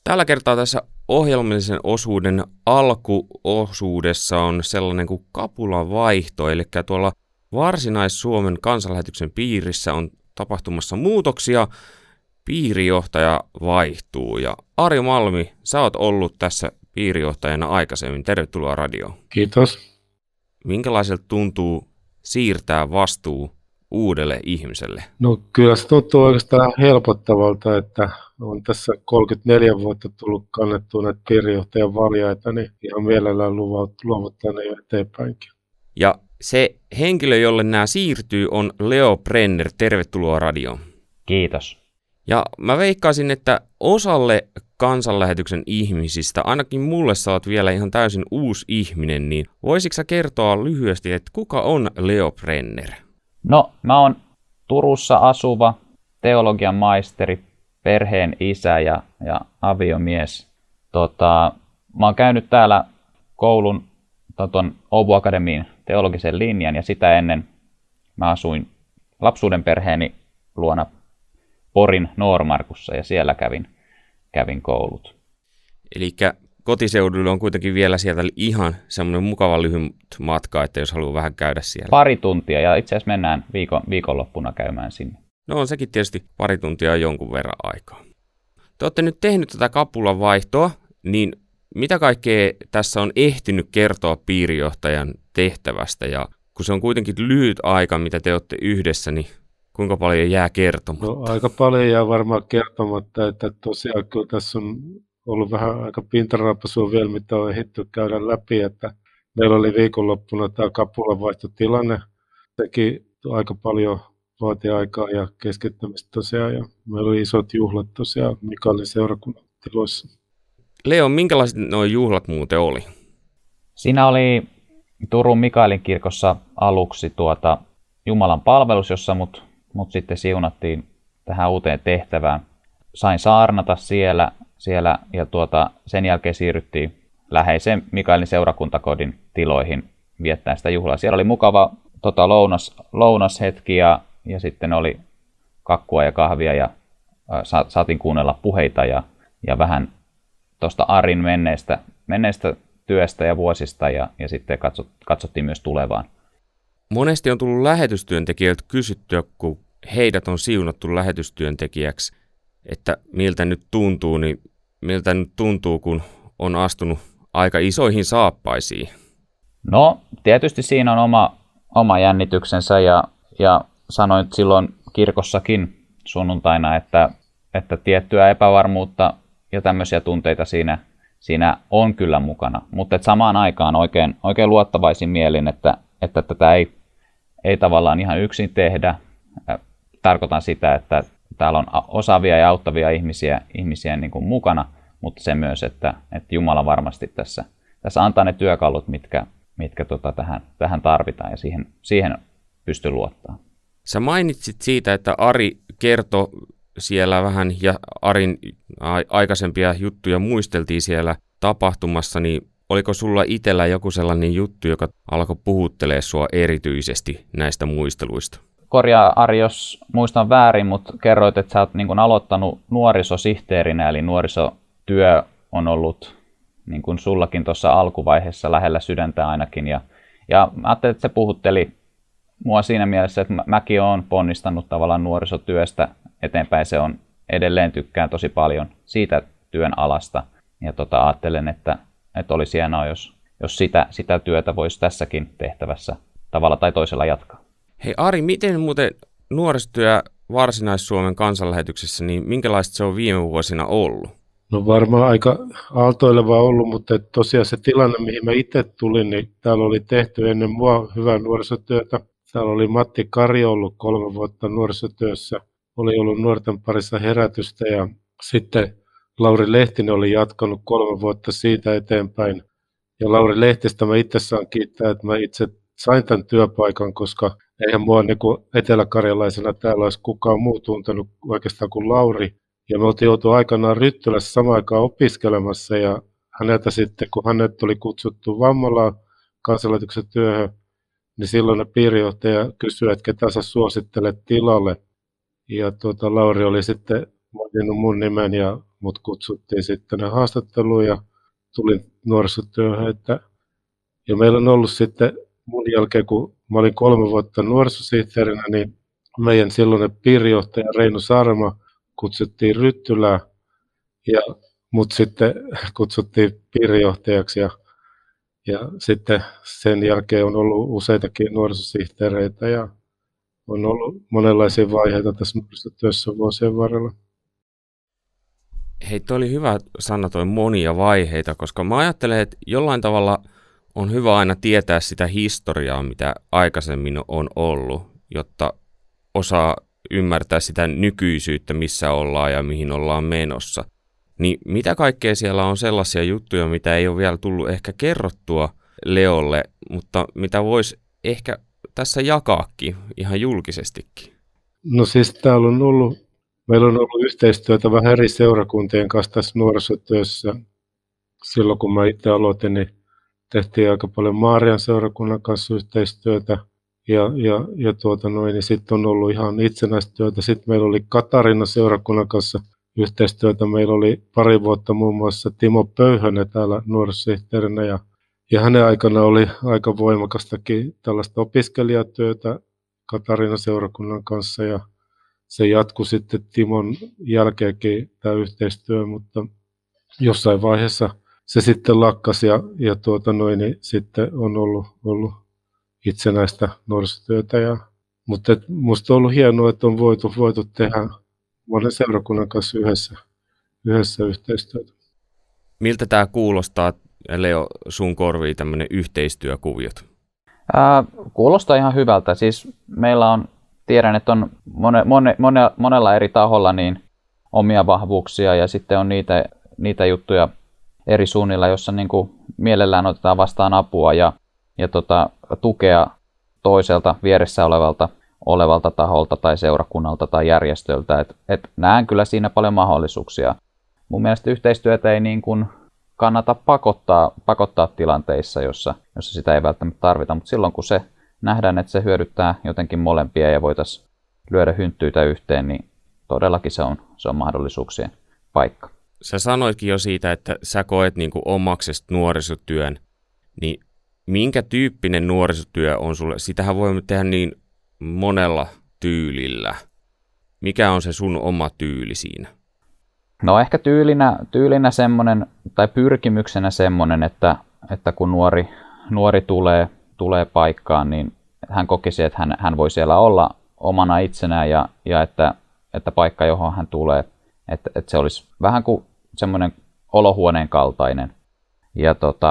Tällä kertaa tässä ohjelmallisen osuuden alkuosuudessa on sellainen kuin kapulan vaihto, eli tuolla Varsinais-Suomen kansanlähetyksen piirissä on tapahtumassa muutoksia, piirijohtaja vaihtuu ja Ari Malmi, sä oot ollut tässä piirijohtajana aikaisemmin. Tervetuloa radioon. Kiitos. Minkälaiselta tuntuu siirtää vastuu uudelle ihmiselle? No kyllä se tuntuu oikeastaan helpottavalta, että on tässä 34 vuotta tullut kannettua näitä piirijohtajan valjaita, niin ihan mielellään luovuttaa ne jo eteenpäinkin. Ja se henkilö, jolle nämä siirtyy, on Leo Brenner. Tervetuloa radioon. Kiitos. Ja mä veikkaisin, että osalle kansanlähetyksen ihmisistä, ainakin mulle sä oot vielä ihan täysin uusi ihminen, niin voisitko sä kertoa lyhyesti, että kuka on Leo Brenner? No, mä oon Turussa asuva teologian maisteri, perheen isä ja aviomies. Mä oon käynyt täällä koulun Åbo Akademiin teologisen linjan ja sitä ennen mä asuin lapsuuden perheeni luona Porin Noormarkussa ja siellä kävin koulut. Eli kotiseudulla on kuitenkin vielä sieltä ihan semmoinen mukava lyhyt matka, että jos haluaa vähän käydä siellä. Pari tuntia ja itse asiassa mennään viikonloppuna käymään sinne. No on sekin tietysti pari tuntia jonkun verran aikaa. Te olette nyt tehnyt tätä kapulan vaihtoa, niin mitä kaikkea tässä on ehtinyt kertoa piirijohtajan tehtävästä? Ja kun se on kuitenkin lyhyt aika, mitä te olette yhdessä, niin kuinka paljon jää kertomatta? No, aika paljon jää varmaan kertomatta, että tosiaan kyllä tässä on ollut vähän aika pintaraapasua vielä, mitä on ehditty käydä läpi, että meillä oli viikonloppuna tämä kapulanvaihtotilanne. Sekin aika paljon vaati aikaa ja keskittämistä tosiaan, ja meillä oli isot juhlat tosiaan Mikaelin seurakunnan tiloissa. Leo, minkälaiset nuo juhlat muuten oli? Siinä oli Turun Mikaelin kirkossa aluksi Jumalan palvelus, jossa mut sitten siunattiin tähän uuteen tehtävään. Sain saarnata siellä ja sen jälkeen siirryttiin läheiseen Mikaelin seurakuntakodin tiloihin viettämään sitä juhlaa. Siellä oli mukava lounashetki ja sitten oli kakkua ja kahvia ja saatiin kuunnella puheita ja vähän tuosta Arin menneestä työstä ja vuosista ja sitten katsottiin myös tulevaan. Monesti on tullut lähetystyöntekijöiltä kysyttyä, kun heidät on siunattu lähetystyöntekijäksi, että miltä nyt tuntuu, kun on astunut aika isoihin saappaisiin. No, tietysti siinä on oma jännityksensä ja sanoin silloin kirkossakin sunnuntaina, että tiettyä epävarmuutta ja tämmöisiä tunteita siinä on kyllä mukana, mutta samaan aikaan oikein luottavaisin mielin, että tätä ei tavallaan ihan yksin tehdä. Tarkoitan sitä, että täällä on osaavia ja auttavia ihmisiä niin kuin mukana, mutta se myös, että Jumala varmasti tässä antaa ne työkalut, mitkä tähän tarvitaan ja siihen pystyy luottamaan. Sä mainitsit siitä, että Ari kertoi siellä vähän ja Arin aikaisempia juttuja muisteltiin siellä tapahtumassa, niin oliko sulla itsellä joku sellainen juttu, joka alkoi puhuttelemaan sua erityisesti näistä muisteluista? Korjaa Ari, jos muistan väärin, mutta kerroit, että sä oot niin kuin aloittanut nuorisosihteerinä, eli nuorisotyö on ollut niin kuin sullakin tuossa alkuvaiheessa lähellä sydäntä ainakin. Ja mä ajattelin, että se puhutteli mua siinä mielessä, että mäkin olen ponnistanut tavallaan nuorisotyöstä eteenpäin. Se on edelleen tykkään tosi paljon siitä työn alasta. Ja ajattelen, että olisi hienoa, jos sitä työtä voisi tässäkin tehtävässä tavalla tai toisella jatkaa. Hei Ari, miten muuten nuorisotyö Varsinais-Suomen kansanlähetyksessä, niin minkälaista se on viime vuosina ollut? No varmaan aika aaltoilevaa ollut, mutta tosiaan se tilanne, mihin mä itse tulin, niin täällä oli tehty ennen mua hyvää nuorisotyötä. Täällä oli Matti Kari ollut 3 vuotta nuorisotyössä, oli ollut nuorten parissa herätystä ja sitten Lauri Lehtinen oli jatkanut 3 vuotta siitä eteenpäin. Ja Lauri Lehtistä mä itse saan kiittää, että mä itse sain tämän työpaikan, koska eihän mua niin kuin eteläkarjalaisena täällä olisi kukaan muu tuntenut oikeastaan kuin Lauri. Ja me oltiin joutu aikanaan Ryttylässä samaan aikaan opiskelemassa ja häneltä sitten, kun hänet oli kutsuttu Vammalaan kansanlähetyksen työhön, niin silloin piirijohtaja kysyi, että ketä sä suosittelet tilalle. Ja Lauri oli sitten maininnut mun nimen ja mut kutsuttiin sitten haastatteluun ja tulin nuorisotyöhön. Ja meillä on ollut sitten mun jälkeen, kun mä olin 3 vuotta nuorisosihteerinä, niin meidän silloinen piirijohtaja Reino Saarema kutsuttiin Ryttylään ja mut sitten kutsuttiin piirijohtajaksi ja sitten sen jälkeen on ollut useitakin nuorisosihteereitä ja on ollut monenlaisia vaiheita tässä nuorisotyössä vuosien varrella. Hei, toi oli hyvä sana, toi monia vaiheita, koska mä ajattelen, että jollain tavalla on hyvä aina tietää sitä historiaa, mitä aikaisemmin on ollut, jotta osaa ymmärtää sitä nykyisyyttä, missä ollaan ja mihin ollaan menossa. Niin mitä kaikkea siellä on sellaisia juttuja, mitä ei ole vielä tullut ehkä kerrottua Leolle, mutta mitä voisi ehkä tässä jakaakin ihan julkisestikin? No siis meillä on ollut yhteistyötä vähän eri seurakuntien kanssa tässä nuorisotyössä. Silloin kun mä itse aloitin, niin tehtiin aika paljon Maarian seurakunnan kanssa yhteistyötä niin sitten on ollut ihan itsenäistä työtä. Sitten meillä oli Katarina seurakunnan kanssa yhteistyötä. Meillä oli pari vuotta muun muassa Timo Pöyhönen täällä nuorisosihteerinä ja hänen aikana oli aika voimakastakin tällaista opiskelijatyötä Katarina seurakunnan kanssa ja se jatkui sitten Timon jälkeenkin tämä yhteistyö, mutta jossain vaiheessa se sitten lakkasi niin sitten on ollut itsenäistä nuorisotyötä. Mutta minusta on ollut hienoa, että on voitu tehdä monen seurakunnan kanssa yhdessä yhteistyötä. Miltä tämä kuulostaa, Leo, sun korviin tämmöinen yhteistyökuviot? Kuulostaa ihan hyvältä. Siis meillä on, tiedän, että on monella eri taholla niin omia vahvuuksia ja sitten on niitä juttuja eri suunnilla, jossa niin kuin mielellään otetaan vastaan apua ja tukea toiselta vieressä olevalta taholta tai seurakunnalta tai järjestöltä. Et näen kyllä siinä paljon mahdollisuuksia. Mun mielestä yhteistyötä ei niin kuin kannata pakottaa tilanteissa, jossa sitä ei välttämättä tarvita, mutta silloin kun se nähdään, että se hyödyttää jotenkin molempia ja voitaisiin lyödä hynttyytä yhteen, niin todellakin se on mahdollisuuksien paikka. Sä sanoitkin jo siitä, että sä koet niin kuin omaksesta nuorisotyön, niin minkä tyyppinen nuorisotyö on sulle? Sitähän voi tehdä niin monella tyylillä. Mikä on se sun oma tyyli siinä? No ehkä tyylinä semmoinen, tai pyrkimyksenä semmoinen, että kun nuori tulee paikkaan, niin hän kokisi, että hän voi siellä olla omana itsenään ja että paikka, johon hän tulee, että se olisi vähän kuin semmoinen olohuoneen kaltainen. Ja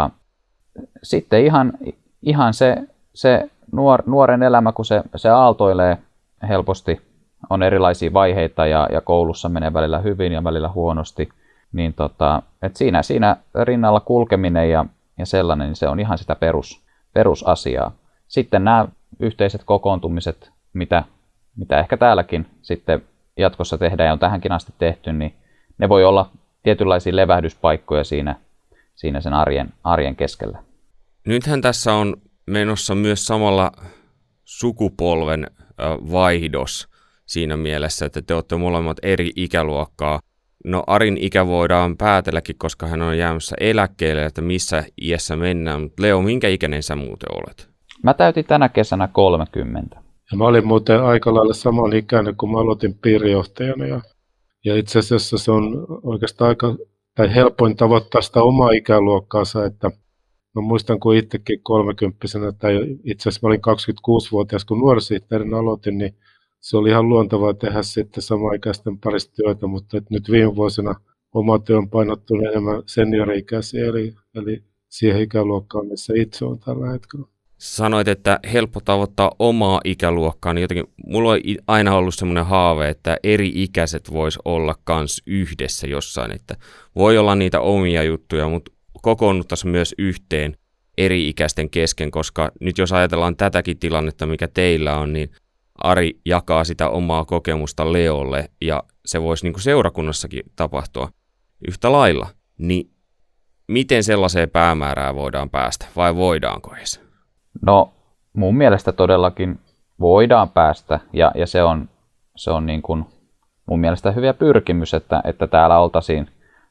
sitten ihan se nuoren elämä, kun se aaltoilee helposti, on erilaisia vaiheita ja koulussa menee välillä hyvin ja välillä huonosti, niin että siinä rinnalla kulkeminen ja sellainen, niin se on ihan sitä perusasiaa. Sitten nämä yhteiset kokoontumiset, mitä ehkä täälläkin sitten jatkossa tehdään ja on tähänkin asti tehty, niin ne voi olla tietynlaisia levähdyspaikkoja siinä sen arjen keskellä. Nythän tässä on menossa myös samalla sukupolven vaihdos siinä mielessä, että te olette molemmat eri ikäluokkaa. No Arin ikä voidaan päätelläkin, koska hän on jäämässä eläkkeelle, että missä iässä mennään. Mutta Leo, minkä ikäinen sä muuten olet? Mä täytin tänä kesänä 30. Ja mä olin muuten aika lailla saman ikäinen, kun mä aloitin piirijohtajana. Ja itse asiassa se on oikeastaan helpoin tavoittaa sitä omaa ikäluokkaansa, että mä muistan, kun itsekin 30-vuotiaana, tai itse asiassa mä olin 26-vuotias, kun nuorisosihteerinä aloitin, niin se oli ihan luontevaa tehdä sitten samaikäisten parissa työtä, mutta nyt viime vuosina oma työ on painottunut enemmän seniori-ikäisiä, eli siihen ikäluokkaan, missä itse on tällä hetkellä. Sanoit, että helppo tavoittaa omaa ikäluokkaa, niin jotenkin mulla on aina ollut semmoinen haave, että eri ikäiset vois olla kans yhdessä jossain, että voi olla niitä omia juttuja, mutta kokoonnuttaisiin myös yhteen eri-ikäisten kesken, koska nyt jos ajatellaan tätäkin tilannetta, mikä teillä on, niin Ari jakaa sitä omaa kokemusta Leolle ja se voisi niin kuin seurakunnassakin tapahtua yhtä lailla. Niin miten sellaiseen päämäärään voidaan päästä vai voidaanko edes? No mun mielestä todellakin voidaan päästä ja se on niin kuin mun mielestä hyvä pyrkimys, että täällä oltaisiin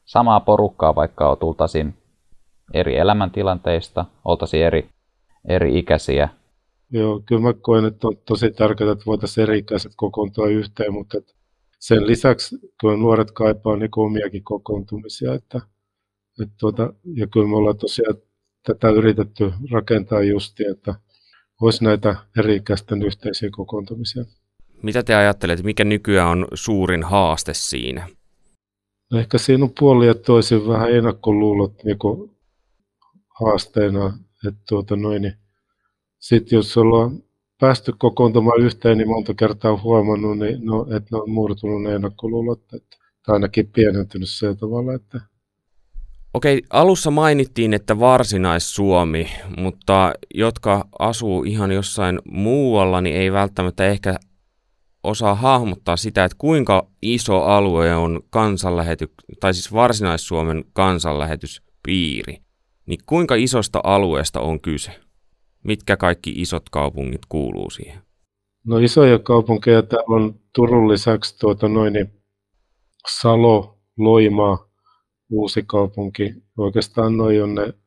samaa porukkaa, vaikka tultaisiin eri elämäntilanteista, oltaisiin eri ikäisiä. Joo, kyllä mä koen, että on tosi tärkeää, että voitaisiin eri-ikäiset kokoontua yhteen, mutta sen lisäksi kyllä nuoret kaipaa niin omiakin kokoontumisia. Ja kyllä me ollaan tosiaan tätä yritetty rakentaa justi, että olisi näitä eri-ikäisten yhteisiä kokoontumisia. Mitä te ajattelette, mikä nykyään on suurin haaste siinä? No ehkä siinä on puoli ja toisin vähän ennakkoluulot niin haasteena. Sitten jos ollaan päästy kokoontumaan yhteen, niin monta kertaa huomannut, että ne on murtunut ne ennakkoluulot, tai ainakin pienentynyt sillä tavalla. Okei, alussa mainittiin, että Varsinais-Suomi, mutta jotka asuu ihan jossain muualla, niin ei välttämättä ehkä osaa hahmottaa sitä, että kuinka iso alue on Varsinais-Suomen kansanlähetyspiiri. Niin kuinka isosta alueesta on kyse? Mitkä kaikki isot kaupungit kuuluu siihen? No isoja kaupunkeja täällä on Turun lisäksi Salo, Loimaa, Uusikaupunki. Oikeastaan noi on ne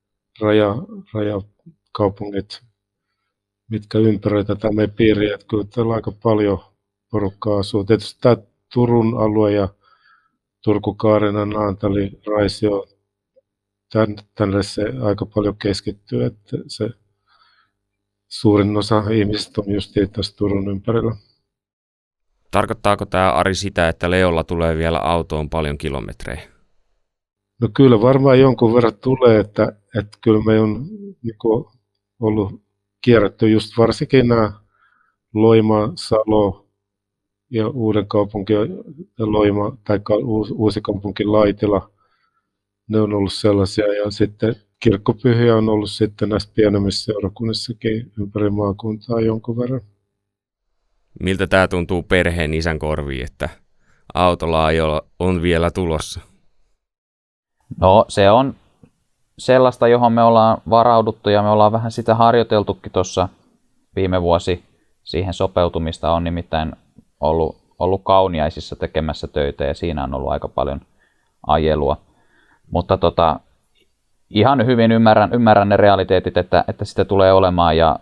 rajakaupungit, mitkä ympäröivät tätä meidän piiriä. Että kyllä täällä aika paljon porukkaa asuu. Tietysti tämä Turun alue ja Turku, Kaarina, Naantali, Raisio, tänne se aika paljon keskittyy. Että se suurin osa ihmisistä on just tässä Turun ympärillä. Tarkoittaako tämä, Ari, sitä, että Leolla tulee vielä autoon paljon kilometrejä? No kyllä varmaan jonkun verran tulee, että kyllä me on ollut kierretty just varsinkin nämä Loima, Salo ja Uudenkaupunki ja Loima tai Uusikaupunki, Laitila. Ne on ollut sellaisia ja sitten kirkkopyhiä on ollut sitten näissä pienemmissä seurakunnissakin ympäri maakuntaa jonkun verran. Miltä tämä tuntuu perheen isän korviin, että autolla on vielä tulossa? No se on sellaista, johon me ollaan varauduttu ja me ollaan vähän sitä harjoiteltukin tuossa viime vuosi. Siihen sopeutumista on nimittäin ollut Kauniaisissa tekemässä töitä ja siinä on ollut aika paljon ajelua. Mutta ihan hyvin ymmärrän ne realiteetit, että sitä tulee olemaan ja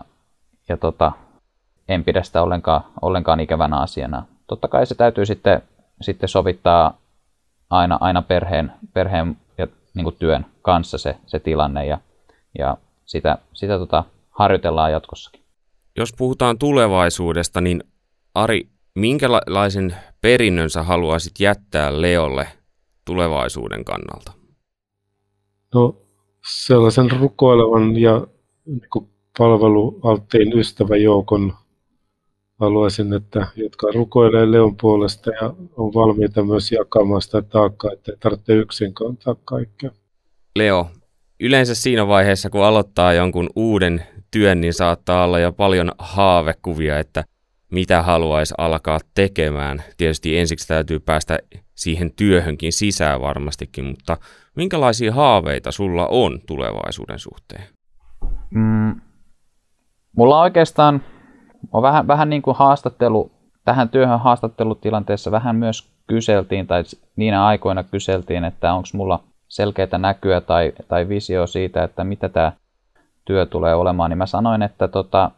en pidä sitä ollenkaan ikävänä asiana. Totta kai se täytyy sitten sovittaa aina perheen ja niin kuin työn kanssa se tilanne ja sitä harjoitellaan jatkossakin. Jos puhutaan tulevaisuudesta, niin Ari, minkälaisen perinnön sä haluaisit jättää Leolle tulevaisuuden kannalta? No sellaisen rukoilevan ja palvelualttiin ystäväjoukon haluaisin, että jotka rukoilee Leon puolesta ja on valmiita myös jakamaan sitä taakkaa, ettei tarvitse yksin kantaa kaikkea. Leo, yleensä siinä vaiheessa, kun aloittaa jonkun uuden työn, niin saattaa olla jo paljon haavekuvia, että mitä haluaisi alkaa tekemään. Tietysti ensiksi täytyy päästä siihen työhönkin sisään varmastikin, mutta minkälaisia haaveita sulla on tulevaisuuden suhteen? Mulla oikeastaan on vähän niin kuin tähän työhön haastattelutilanteessa vähän myös kyseltiin, tai niinä aikoina kyseltiin, että onko mulla selkeää näkyä tai visio siitä, että mitä tämä työ tulee olemaan, niin mä sanoin, että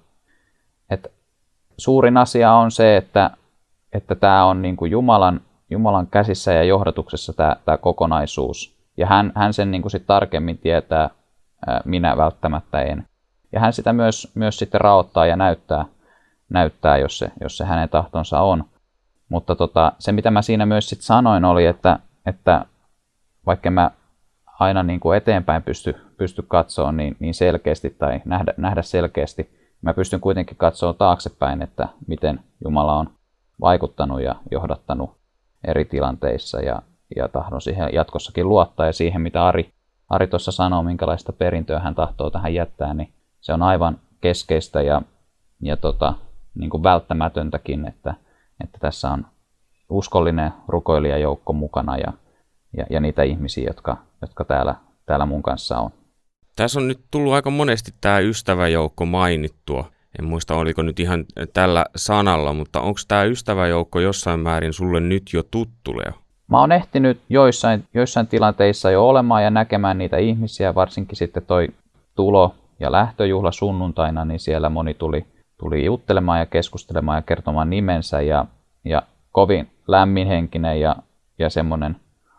suurin asia on se, että tämä on niin kuin Jumalan käsissä ja johdatuksessa tämä kokonaisuus. Ja hän sen niin kuin sit tarkemmin tietää, minä välttämättä en. Ja hän sitä myös sitten raottaa ja näyttää jos se hänen tahtonsa on. Mutta se, mitä mä siinä myös sitten sanoin, oli, että vaikka mä aina niin kuin eteenpäin pysty katsoa niin selkeästi tai nähdä selkeästi, mä pystyn kuitenkin katsoa taaksepäin, että miten Jumala on vaikuttanut ja johdattanut eri tilanteissa ja tahdon siihen jatkossakin luottaa ja siihen, mitä Ari tuossa sanoo, minkälaista perintöä hän tahtoo tähän jättää, niin se on aivan keskeistä ja niin kuin välttämätöntäkin, että tässä on uskollinen rukoilijajoukko mukana ja niitä ihmisiä, jotka täällä mun kanssa on. Tässä on nyt tullut aika monesti tämä ystäväjoukko mainittua. En muista, oliko nyt ihan tällä sanalla, mutta onko tämä ystäväjoukko jossain määrin sulle nyt jo tuttu, Leo? Mä oon ehtinyt joissain tilanteissa jo olemaan ja näkemään niitä ihmisiä, varsinkin sitten toi tulo- ja lähtöjuhla sunnuntaina, niin siellä moni tuli juttelemaan ja keskustelemaan ja kertomaan nimensä ja kovin lämminhenkinen ja semmoinen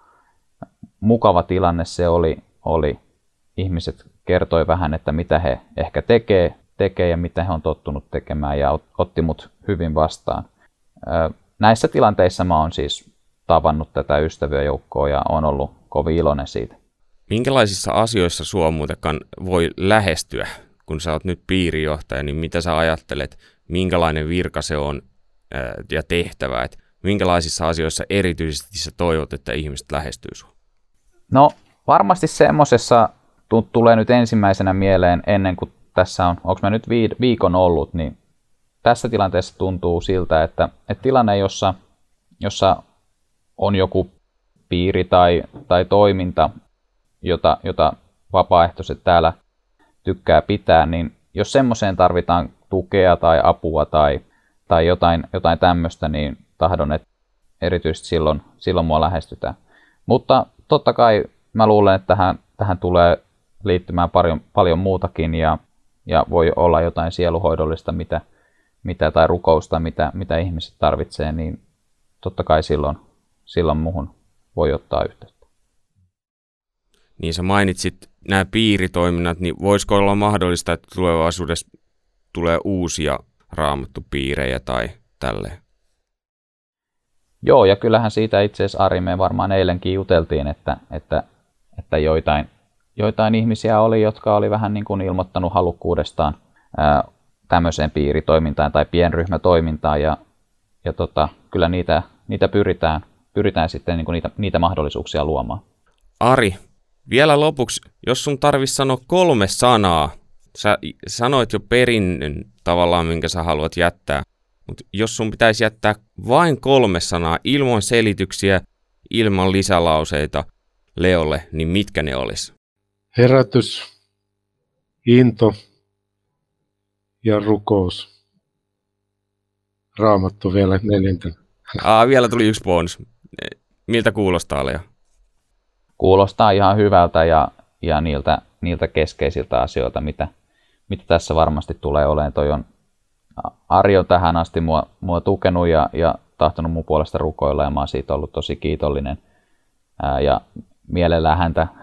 mukava tilanne se oli. Ihmiset kertoi vähän, että mitä he ehkä tekee ja mitä he on tottunut tekemään ja otti mut hyvin vastaan. Näissä tilanteissa mä oon siis tavannut tätä ystäväjoukkoa ja on ollut kovin iloinen siitä. Minkälaisissa asioissa sua muutenkaan voi lähestyä, kun sä oot nyt piirijohtaja, niin mitä sä ajattelet, minkälainen virka se on ja tehtävä, että minkälaisissa asioissa erityisesti sä toivot, että ihmiset lähestyy sua? No varmasti semmosessa tulee nyt ensimmäisenä mieleen ennen kuin tässä on, onko mä nyt viikon ollut, niin tässä tilanteessa tuntuu siltä, että tilanne, jossa on joku piiri tai toiminta, jota vapaaehtoiset täällä tykkää pitää, niin jos semmoiseen tarvitaan tukea tai apua tai jotain tämmöistä, niin tahdon, että erityisesti silloin mua lähestytään. Mutta totta kai mä luulen, että tähän tulee liittymään paljon muutakin ja voi olla jotain sieluhoidollista tai rukousta, mitä ihmiset tarvitsee, niin totta kai silloin muhun voi ottaa yhteyttä. Niin sä mainitsit nämä piiritoiminnat, niin voisiko olla mahdollista, että tulevaisuudessa tulee uusia raamattupiirejä tai tälleen? Joo, ja kyllähän siitä itse asiassa Ari, me varmaan eilenkin juteltiin, että joitain ihmisiä oli, jotka oli vähän niin kuin ilmoittanut halukkuudestaan tämmöiseen piiritoimintaan tai pienryhmätoimintaan, ja kyllä niitä pyritään sitten niin kuin niitä mahdollisuuksia luomaan. Ari, vielä lopuksi, jos sun tarvitsisi sanoa 3 sanaa, sä sanoit jo perinnön tavallaan, minkä sä haluat jättää, mutta jos sun pitäisi jättää vain 3 sanaa ilman selityksiä, ilman lisälauseita Leolle, niin mitkä ne olisi? Herätys, into ja rukous. Raamattu vielä 4. Vielä tuli 1 bonus. Miltä kuulostaa, Leo? Kuulostaa ihan hyvältä ja niiltä keskeisiltä asioilta, mitä tässä varmasti tulee olemaan. Ari on tähän asti mua tukenut ja tahtonut mun puolesta rukoilla, ja mä oon siitä ollut tosi kiitollinen. Ja mielellään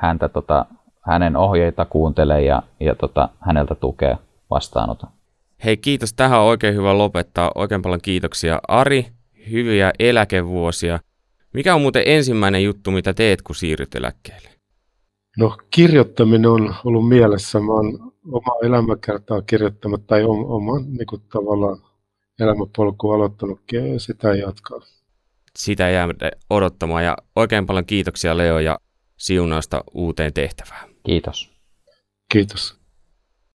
hänen ohjeita kuuntelee ja häneltä tukea vastaanotan. Hei, kiitos. Tähän on oikein hyvä lopettaa. Oikein paljon kiitoksia. Ari, hyviä eläkevuosia. Mikä on muuten ensimmäinen juttu, mitä teet, kun siirryt eläkkeelle? No, kirjoittaminen on ollut mielessä. Mä oon omaa elämäkertaa kirjoittanut tai oman niin tavallaan elämäpolku aloittanutkin ja sitä jatkaa. Sitä jää odottamaan ja oikein paljon kiitoksia Leo ja siunausta uuteen tehtävään. Kiitos. Kiitos.